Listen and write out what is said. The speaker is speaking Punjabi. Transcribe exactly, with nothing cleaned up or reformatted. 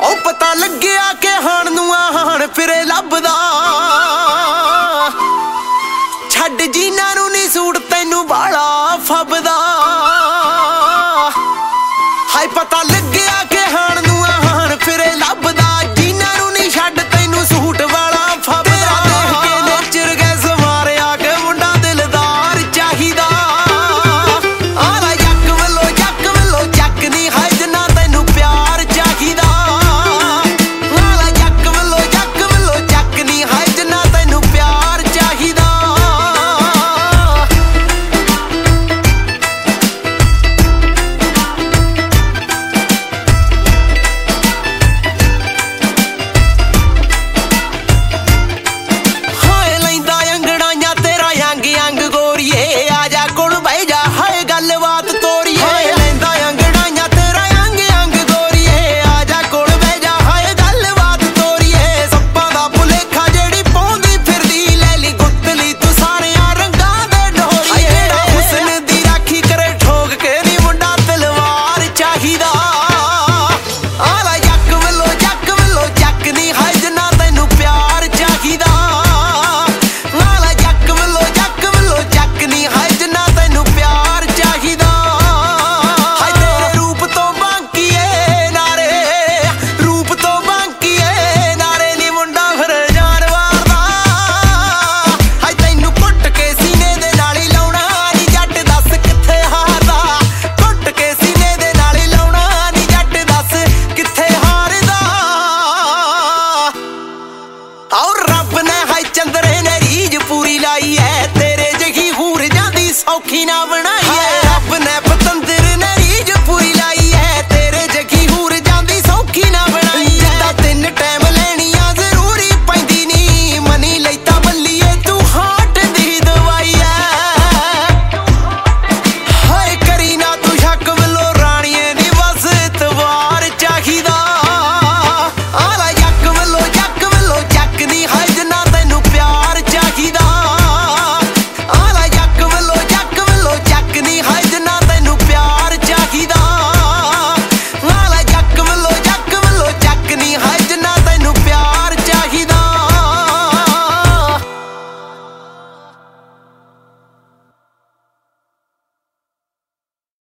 ਉਹ ਪਤਾ ਲੱਗਿਆ ਕਿ ਹਾਣ ਨੂੰ ਆਹਣ ਫਿਰੇ ਲੱਭਦਾ ਛੱਡ ਜੀਨਾਂ ਨੂੰ ਨੀ ਸੂਟ ਤੈਨੂੰ ਬਾਲਾ ਫੱਬਦਾ ਹਾਏ ਪਤਾ ਲੱਗਿਆ ਕਿ ਹਾਣ ਨੂੰ ਆਹਣ ਫਿਰੇ ਲੱਭਦਾ ਜੀਨਾਂ ਨੂੰ ਨੀ ਛੱਡ ਤੈਨੂੰ ਸੂਟ ਵਾਲਾ ਫੱਬਦਾ ਦੇਖ ਕੇ ਨੇਚਰ ਗੈ ਸਮਾਰਿਆ ਕਿ ਮੁੰਡਾ ਦਿਲਦਾਰ ਚਾਹੀਦਾ ਆਲਾ ਜੱਕ ਵੱਲੋਂ ਜੱਕ ਵੱਲੋਂ ਜੱਕ ਨੀ ਹਾਏ ਜਿੰਨਾ ਤੈਨੂੰ ਪਿਆਰ ਚਾਹੀਦਾ ਆਲਾ ਜੱਕ ਵੱਲੋਂ ਜੱਕ ਵੱਲੋਂ ਜੱਕ ਨੀ ਹਾਏ ਜਿੰਨਾ ਤੈਨੂੰ ਪਿਆਰ ਚਾਹੀਦਾ ਔਖੀ ਨਾ ਬਣਾ